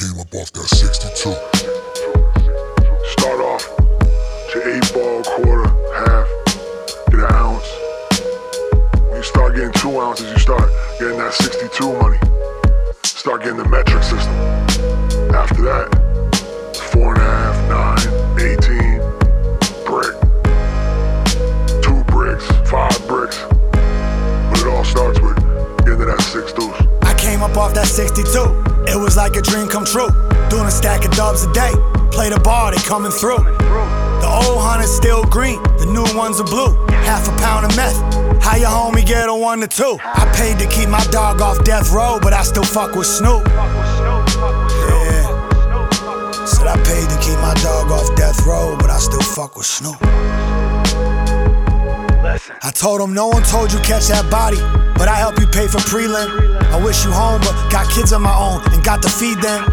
came up off that 62. Start off to 8-ball, quarter, half, get an ounce. When you start getting 2 ounces, you start getting that 62 money. Start getting the metric system. After that, 4.5, 9, 18, brick, 2 bricks, 5 bricks. But it all starts with getting to that 6 deuce. I came up off that 62. It was like a dream come true. Doing a stack of dubs a day. Play the bar, they coming through. The old hunters still green, the new ones are blue. Half a pound of meth, how your homie get a 1 to 2? I paid to keep my dog off death row, but I still fuck with Snoop. Yeah, said I paid to keep my dog off death row, but I still fuck with Snoop. I told him no one told you catch that body, but I help you pay for prelim. I wish you home, but got kids of my own and got to feed them.